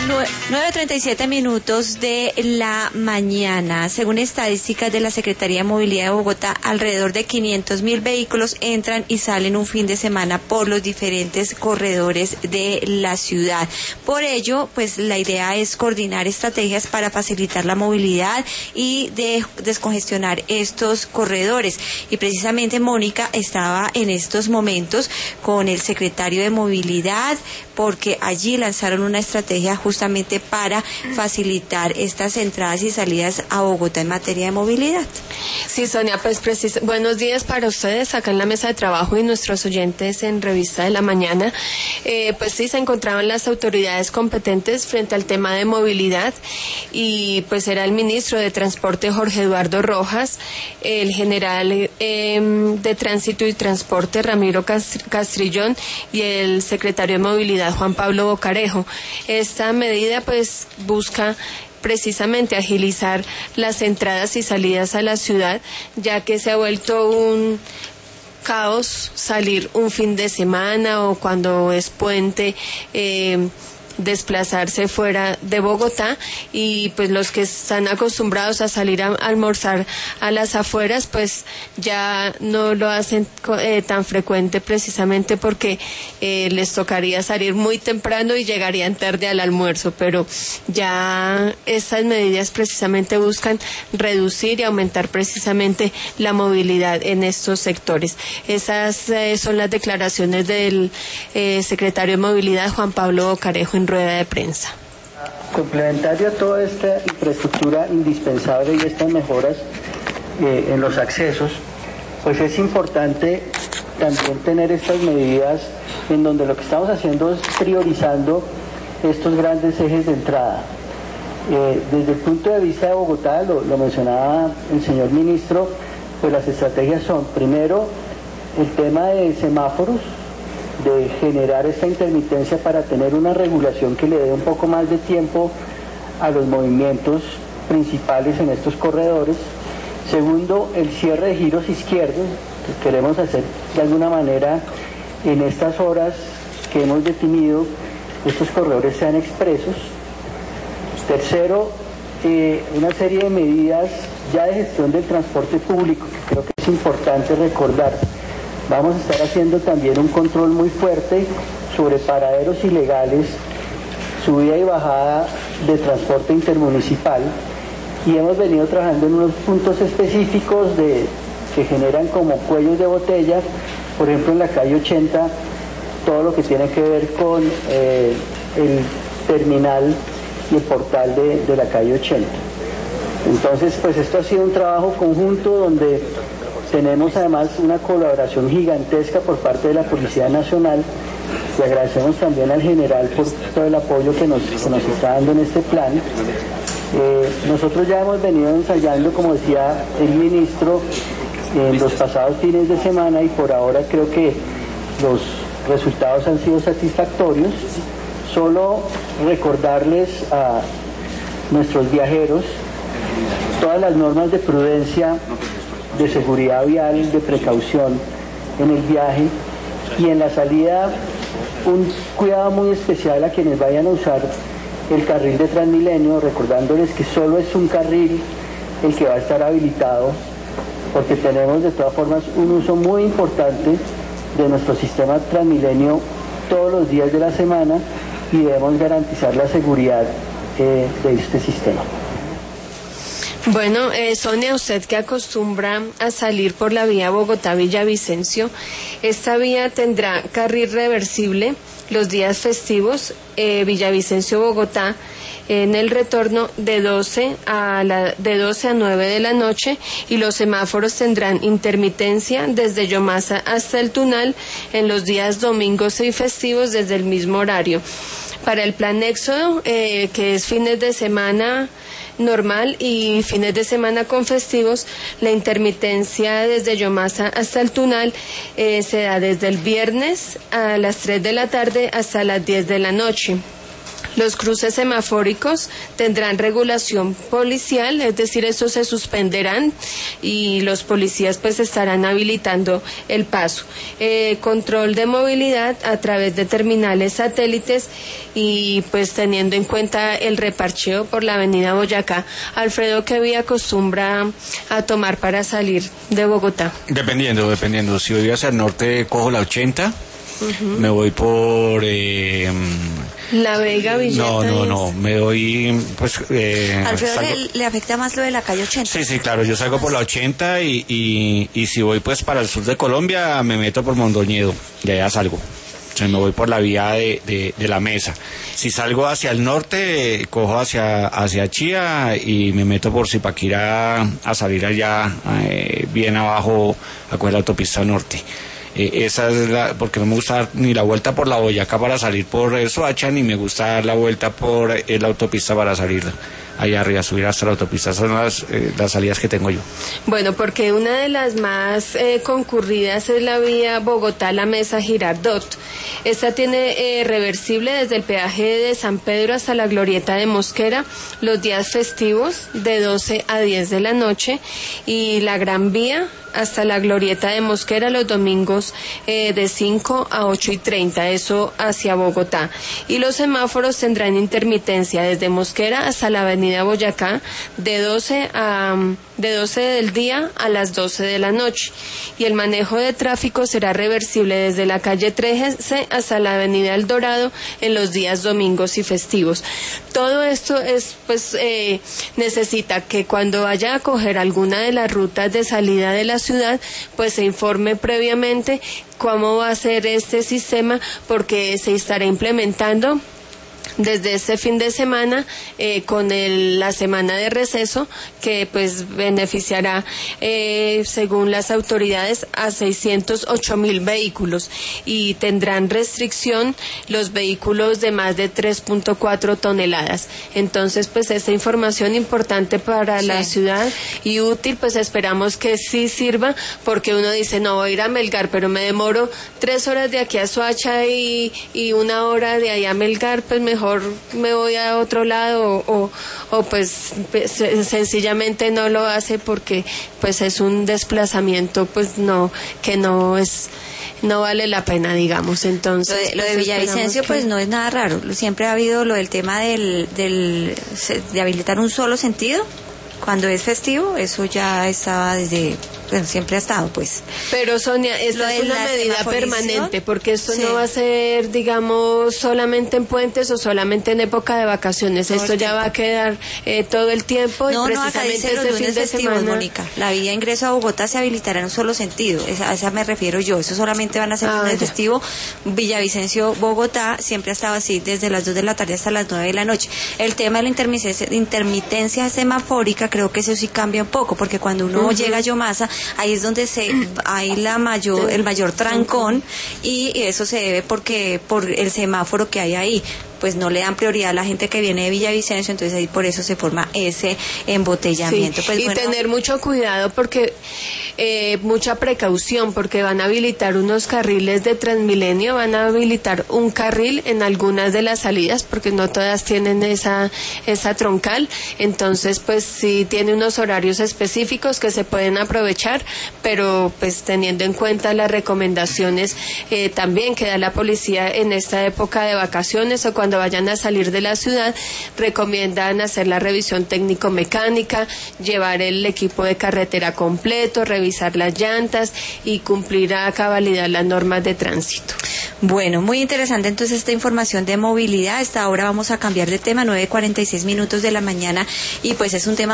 9:37 de la mañana. Según estadísticas de la Secretaría de Movilidad de Bogotá, alrededor de 500.000 vehículos entran y salen un fin de semana por los diferentes corredores de la ciudad. Por ello, pues la idea es coordinar estrategias para facilitar la movilidad y descongestionar estos corredores. Y precisamente Mónica estaba en estos momentos con el secretario de Movilidad, porque allí lanzaron una estrategia justamente para facilitar estas entradas y salidas a Bogotá en materia de movilidad. Sí, Sonia, pues buenos días para ustedes acá en la mesa de trabajo y nuestros oyentes en Revista de la Mañana. Pues sí, se encontraban las autoridades competentes frente al tema de movilidad y pues era el ministro de Transporte Jorge Eduardo Rojas, el general de Tránsito y Transporte Ramiro Castrillón y el secretario de Movilidad Juan Pablo Bocarejo. Esta medida pues busca precisamente agilizar las entradas y salidas a la ciudad, ya que se ha vuelto un caos salir un fin de semana o cuando es puente, desplazarse fuera de Bogotá, y pues los que están acostumbrados a salir a almorzar a las afueras pues ya no lo hacen tan frecuente, precisamente porque les tocaría salir muy temprano y llegarían tarde al almuerzo, pero ya estas medidas precisamente buscan reducir y aumentar precisamente la movilidad en estos sectores. Esas son las declaraciones del secretario de Movilidad Juan Pablo Bocarejo en rueda de prensa. Complementario a toda esta infraestructura indispensable y estas mejoras en los accesos, pues es importante también tener estas medidas en donde lo que estamos haciendo es priorizando estos grandes ejes de entrada. Desde el punto de vista de Bogotá, lo mencionaba el señor ministro, pues las estrategias son, primero, el tema de semáforos, de generar esta intermitencia para tener una regulación que le dé un poco más de tiempo a los movimientos principales en estos corredores. Segundo, el cierre de giros izquierdos, que queremos hacer de alguna manera en estas horas que hemos definido, estos corredores sean expresos. Tercero, una serie de medidas ya de gestión del transporte público, que creo que es importante recordar. Vamos a estar haciendo también un control muy fuerte sobre paraderos ilegales, subida y bajada de transporte intermunicipal, y hemos venido trabajando en unos puntos específicos que generan como cuellos de botella, por ejemplo en la calle 80, todo lo que tiene que ver con el terminal y el portal de la calle 80. Entonces, pues esto ha sido un trabajo conjunto donde tenemos además una colaboración gigantesca por parte de la Policía Nacional, y agradecemos también al general por todo el apoyo que nos está dando en este plan. Nosotros ya hemos venido ensayando, como decía el ministro, en los pasados fines de semana, y por ahora creo que los resultados han sido satisfactorios. Solo recordarles a nuestros viajeros todas las normas de prudencia, de seguridad vial, de precaución en el viaje, y en la salida un cuidado muy especial a quienes vayan a usar el carril de Transmilenio, recordándoles que solo es un carril el que va a estar habilitado, porque tenemos de todas formas un uso muy importante de nuestro sistema Transmilenio todos los días de la semana, y debemos garantizar la seguridad de este sistema. Bueno, Sonia, usted que acostumbra a salir por la vía Bogotá-Villavicencio, esta vía tendrá carril reversible los días festivos, Villavicencio-Bogotá, en el retorno de 12 a 9 de la noche, y los semáforos tendrán intermitencia desde Yomasa hasta el Tunal en los días domingos y festivos desde el mismo horario. Para el plan Éxodo, que es fines de semana normal y fines de semana con festivos, la intermitencia desde Yomasa hasta el Tunal se da desde el viernes a las 3 de la tarde hasta las 10 de la noche. Los cruces semafóricos tendrán regulación policial, es decir, estos se suspenderán y los policías pues estarán habilitando el paso. Control de movilidad a través de terminales satélites y pues teniendo en cuenta el reparcheo por la avenida Boyacá. Alfredo, ¿qué vía acostumbra a tomar para salir de Bogotá? Dependiendo. Si voy hacia el norte cojo la 80, me voy por... La Vega, Villeta. No, me doy pues... Alfredo, ¿le afecta más lo de la calle 80? Sí, claro, yo salgo por la 80 y si voy pues para el sur de Colombia me meto por Mondoñedo y allá salgo. O sea, me voy por la vía de la Mesa. Si salgo hacia el norte, cojo hacia Chía y me meto por Zipaquirá a salir allá bien abajo a coger la autopista norte. Esa es porque no me gusta dar ni la vuelta por la Boyacá para salir por Soacha, ni me gusta dar la vuelta por la autopista para salir allá arriba, subir hasta la autopista. Son las salidas que tengo yo. Bueno, porque una de las más concurridas es la vía Bogotá-La Mesa-Girardot. Esta tiene reversible desde el peaje de San Pedro hasta la glorieta de Mosquera los días festivos de 12 a 10 de la noche y la Gran Vía hasta la glorieta de Mosquera los domingos de 5 a 8:30, eso hacia Bogotá. Y los semáforos tendrán intermitencia desde Mosquera hasta la avenida Boyacá de 12 del día a las 12 de la noche. Y el manejo de tráfico será reversible desde la calle 13 hasta la avenida El Dorado en los días domingos y festivos. Todo esto es, necesita que cuando vaya a coger alguna de las rutas de salida de la ciudad, pues se informe previamente cómo va a ser este sistema, porque se estará implementando desde este fin de semana con la semana de receso, que pues beneficiará según las autoridades a 608,000 vehículos y tendrán restricción los vehículos de más de 3.4 toneladas. Entonces pues esta información importante para la ciudad y útil, pues esperamos que sí sirva, porque uno dice no voy a ir a Melgar, pero me demoro 3 horas de aquí a Soacha y 1 hora de allá a Melgar, pues mejor me voy a otro lado o pues sencillamente no lo hace porque pues es un desplazamiento pues no vale la pena, digamos. Entonces lo de Villavicencio pues no es nada raro, siempre ha habido lo del tema de habilitar un solo sentido cuando es festivo, eso ya estaba siempre ha estado pues. Pero Sonia, esta es una medida permanente, porque esto no va a ser, digamos, solamente en puentes o solamente en época de vacaciones, esto ya va a quedar todo el tiempo y precisamente este fin de semana. Mónica, la vía ingreso a Bogotá se habilitará en un solo sentido, a esa me refiero yo, eso solamente van a ser un festivo. Villavicencio, Bogotá, siempre ha estado así, desde las 2 de la tarde hasta las 9 de la noche. El tema de la intermitencia semafórica, creo que eso sí cambia un poco, porque cuando uno llega a Yomasa, ahí es donde hay el mayor trancón, y eso se debe por el semáforo que hay ahí, pues no le dan prioridad a la gente que viene de Villavicencio, entonces ahí por eso se forma ese embotellamiento. Sí, pues, tener mucho cuidado, porque mucha precaución, porque van a habilitar unos carriles de Transmilenio, van a habilitar un carril en algunas de las salidas, porque no todas tienen esa troncal, entonces pues sí tiene unos horarios específicos que se pueden aprovechar, pero pues teniendo en cuenta las recomendaciones también que da la policía en esta época de vacaciones o cuando vayan a salir de la ciudad, recomiendan hacer la revisión técnico-mecánica, llevar el equipo de carretera completo, revisar las llantas y cumplir a cabalidad las normas de tránsito. Bueno, muy interesante entonces esta información de movilidad. Hasta ahora vamos a cambiar de tema, 9:46 de la mañana, y pues es un tema